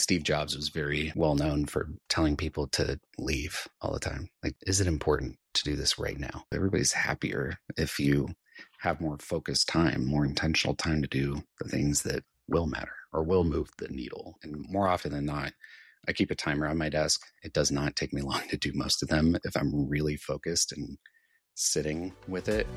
Steve Jobs was very well known for telling people to leave all the time. Like, is it important to do this right now? Everybody's happier if you have more focused time, more intentional time to do the things that will matter or will move the needle. And more often than not, I keep a timer on my desk. It does not take me long to do most of them if I'm really focused and sitting with it.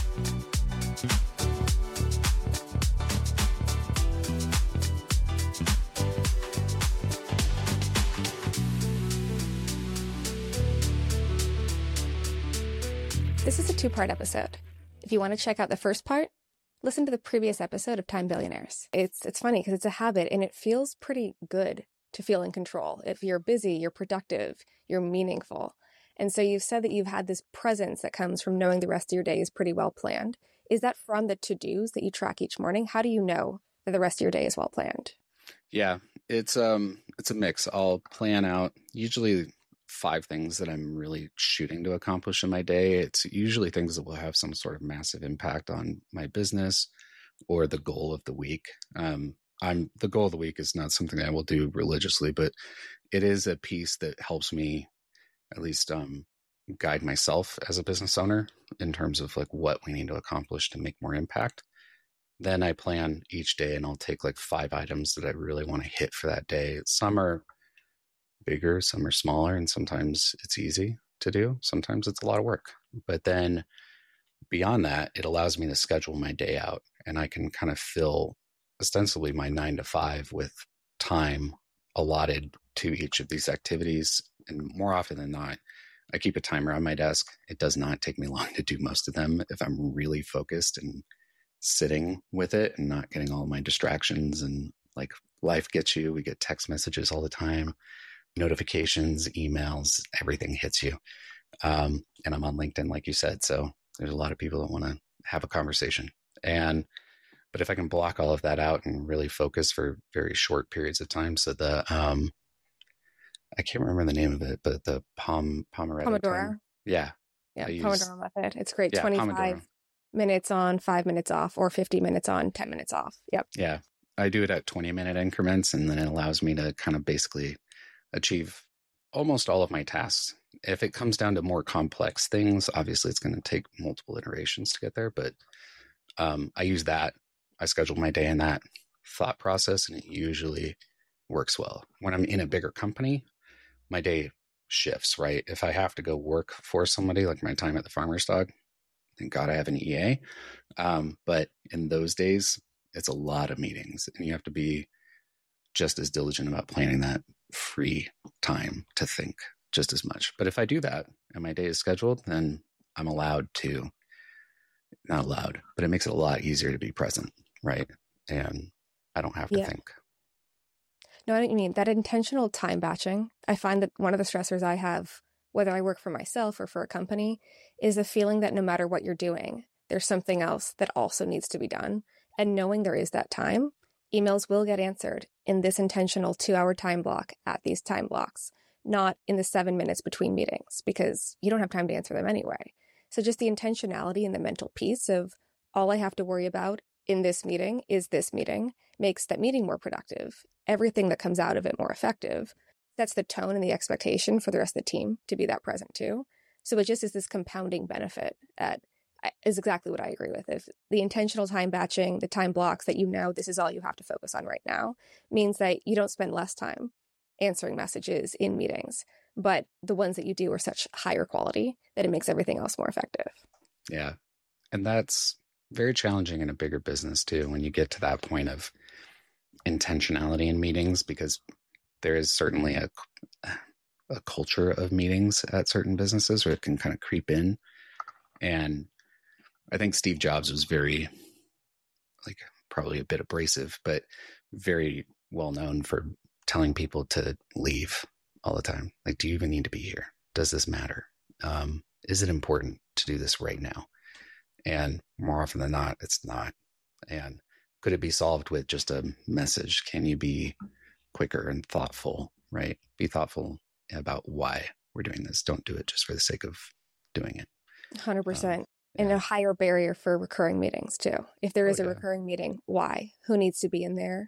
This is a two-part episode. If you want to check out the first part, listen to the previous episode of Time Billionaires. It's funny because it's a habit and it feels pretty good to feel in control. If you're busy, you're productive, you're meaningful. And so you've said that you've had this presence that comes from knowing the rest of your day is pretty well planned. Is that from the to-dos that you track each morning? How do you know that the rest of your day is well planned? Yeah, it's a mix. I'll plan out usually 5 things that I'm really shooting to accomplish in my day. It's usually things that will have some sort of massive impact on my business or the goal of the week. The goal of the week is not something I will do religiously, but it is a piece that helps me at least guide myself as a business owner in terms of like what we need to accomplish to make more impact. Then I plan each day and I'll take like 5 items that I really want to hit for that day. Some are bigger, some are smaller, and sometimes it's easy to do. Sometimes it's a lot of work. But then beyond that, it allows me to schedule my day out and I can kind of fill ostensibly my 9 to 5 with time allotted to each of these activities. And more often than not, I keep a timer on my desk. It does not take me long to do most of them if I'm really focused and sitting with it and not getting all my distractions. And like life gets you, we get text messages all the time, notifications, emails, everything hits you. And I'm on LinkedIn, like you said. So there's a lot of people that want to have a conversation. But if I can block all of that out and really focus for very short periods of time. So I can't remember the name of it, but the Pomodoro. Time. Yeah. Pomodoro method. It's great. Yeah, 25 Pomodoro. minutes on, 5 minutes off, or 50 minutes on, 10 minutes off. Yep. Yeah. I do it at 20-minute increments, and then it allows me to kind of basically achieve almost all of my tasks. If it comes down to more complex things, obviously it's going to take multiple iterations to get there, but I use that. I schedule my day in that thought process, and it usually works well. When I'm in a bigger company, my day shifts, right? If I have to go work for somebody, like my time at the Farmer's Dog, thank God I have an EA. But in those days, it's a lot of meetings, and you have to be just as diligent about planning that free time to think just as much. But if I do that and my day is scheduled, then I'm allowed to, not allowed, but it makes it a lot easier to be present, right? And I don't have to think. No, I know what you mean. That intentional time batching, I find that one of the stressors I have, whether I work for myself or for a company, is the feeling that no matter what you're doing, there's something else that also needs to be done. And knowing there is that time, emails will get answered in this intentional 2-hour time block at these time blocks, not in the 7 minutes between meetings, because you don't have time to answer them anyway. So just the intentionality and the mental piece of all I have to worry about in this meeting is this meeting makes that meeting more productive. Everything that comes out of it more effective. That's the tone and the expectation for the rest of the team to be that present too. So it just is this compounding benefit is exactly what I agree with. If the intentional time batching, the time blocks that you know this is all you have to focus on right now, means that you don't spend less time answering messages in meetings, but the ones that you do are such higher quality that it makes everything else more effective. Yeah. And that's very challenging in a bigger business too, when you get to that point of intentionality in meetings, because there is certainly a culture of meetings at certain businesses where it can kind of creep in. And I think Steve Jobs was very, like, probably a bit abrasive, but very well known for telling people to leave all the time. Like, do you even need to be here? Does this matter? Is it important to do this right now? And more often than not, it's not. And could it be solved with just a message? Can you be quicker and thoughtful, right? Be thoughtful about why we're doing this. Don't do it just for the sake of doing it. 100%. And a higher barrier for recurring meetings too. If there is a recurring meeting, why? Who needs to be in there?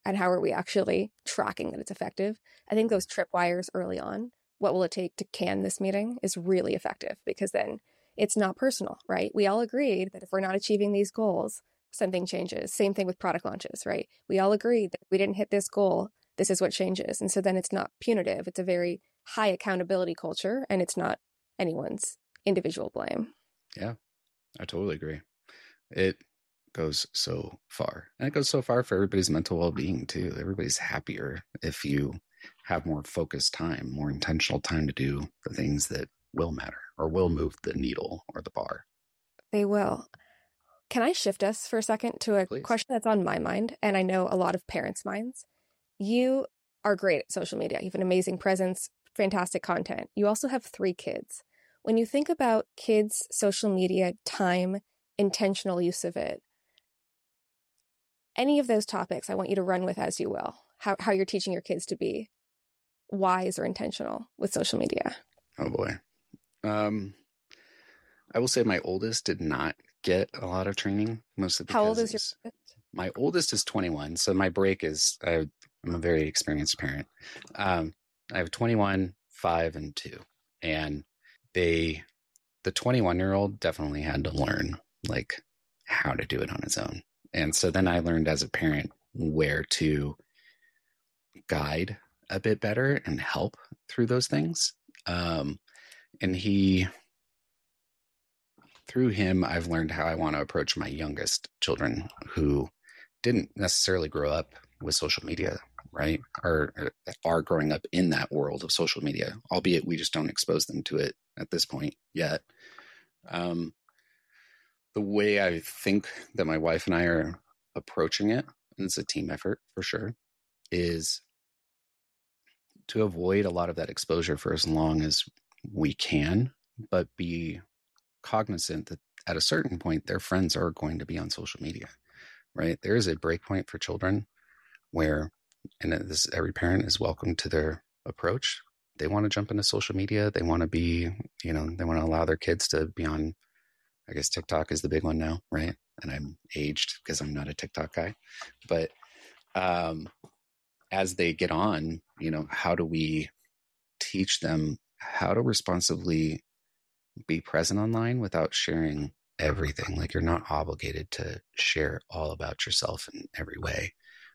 and how are we actually tracking that it's effective? I think those tripwires early on, what will it take to can this meeting, is really effective, because then it's not personal, right? We all agreed that if we're not achieving these goals, something changes. Same thing with product launches, right? We all agreed that if we didn't hit this goal, this is what changes. And so then it's not punitive. It's a very high accountability culture, and it's not anyone's individual blame. Yeah, I totally agree. It goes so far. And it goes so far for everybody's mental well-being too. Everybody's happier if you have more focused time, more intentional time to do the things that will matter or will move the needle or the bar. They will. Can I shift us for a second to a Please. question that's on my mind, and I know a lot of parents' minds? You are great at social media. You have an amazing presence, fantastic content. You also have 3 kids. When you think about kids' social media time, intentional use of it, any of those topics I want you to run with as you will, how you're teaching your kids to be wise or intentional with social media. Oh boy. I will say my oldest did not get a lot of training, mostly because How old is your my oldest is 21. So my break is, I'm a very experienced parent. I have 21, 5, and 2. And the 21-year-old definitely had to learn like how to do it on his own. And so then I learned as a parent where to guide a bit better and help through those things. And through him, I've learned how I want to approach my youngest children who didn't necessarily grow up with social media, right? Or are growing up in that world of social media, albeit we just don't expose them to it at this point yet. The way I think that my wife and I are approaching it, and it's a team effort for sure, is to avoid a lot of that exposure for as long as we can, but be cognizant that at a certain point, their friends are going to be on social media, right? There is a break point for children where, and this, every parent is welcome to their approach. They want to jump into social media. They want to be, they want to allow their kids to be on, I guess TikTok is the big one now, right? And I'm aged because I'm not a TikTok guy. But as they get on, how do we teach them how to responsibly be present online without sharing everything? Like, you're not obligated to share all about yourself in every way.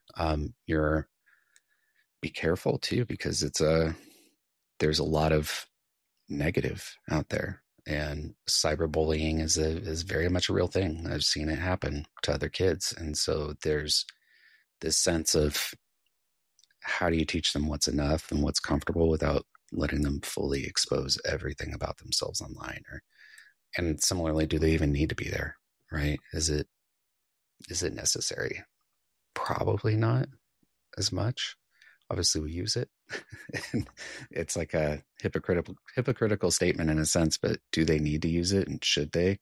Be careful too, because there's a lot of negative out there, and cyberbullying is very much a real thing. I've seen it happen to other kids. And so there's this sense of, how do you teach them what's enough and what's comfortable without letting them fully expose everything about themselves online? And similarly, do they even need to be there, right? Is it necessary? Probably not as much. Obviously we use it. And it's like a hypocritical statement in a sense, but do they need to use it, and should they?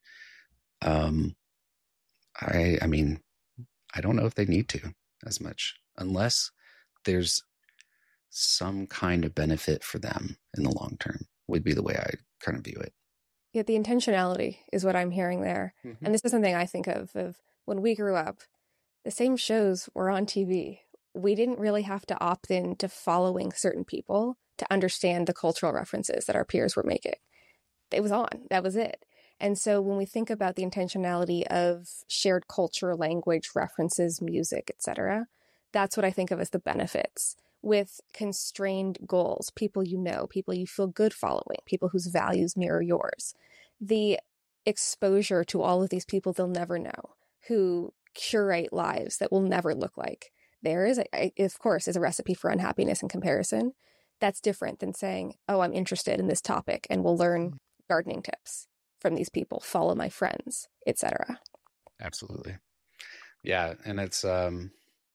I mean, I don't know if they need to as much, unless there's some kind of benefit for them in the long term, would be the way I kind of view it. Yeah, the intentionality is what I'm hearing there. Mm-hmm. And this is something I think of when we grew up, the same shows were on TV. We didn't really have to opt in to following certain people to understand the cultural references that our peers were making. It was on. That was it. And so when we think about the intentionality of shared culture, language, references, music, etc., that's what I think of as the benefits. With constrained goals, people people you feel good following, people whose values mirror yours. The exposure to all of these people they'll never know, who curate lives that will never look like theirs, of course, is a recipe for unhappiness and comparison. That's different than saying, oh, I'm interested in this topic and we'll learn gardening tips from these people, follow my friends, etc. Absolutely. Yeah. And it's, I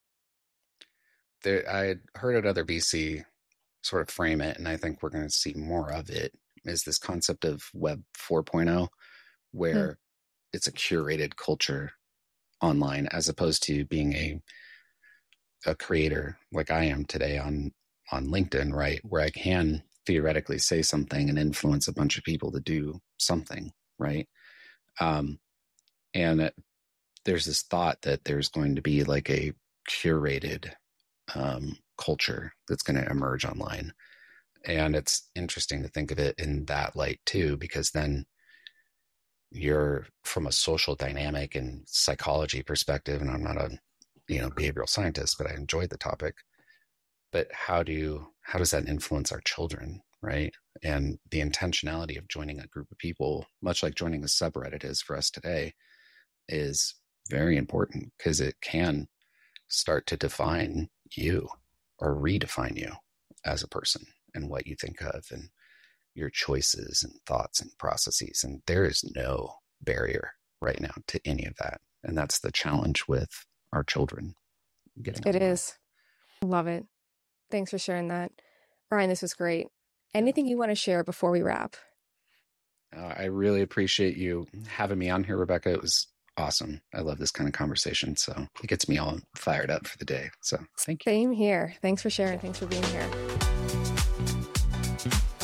had heard at other VC sort of frame it, and I think we're going to see more of it, is this concept of Web 4.0, where it's a curated culture online, as opposed to being a creator like I am today on LinkedIn, right? Where I can theoretically say something and influence a bunch of people to do something, right? And there's this thought that there's going to be like a curated culture that's going to emerge online. And it's interesting to think of it in that light too, because then you're from a social dynamic and psychology perspective, and I'm not a behavioral scientist, but I enjoyed the topic. But how does that influence our children, right? And the intentionality of joining a group of people, much like joining a subreddit is for us today, is very important because it can start to define you or redefine you as a person and what you think of and your choices and thoughts and processes. And there is no barrier right now to any of that. And that's the challenge with our children getting It is. Love it. Thanks for sharing that. Ryan, this was great. Anything you want to share before we wrap? I really appreciate you having me on here, Rebecca. It was awesome. I love this kind of conversation. So it gets me all fired up for the day. So thank you. Same here. Thanks for sharing. Thanks for being here.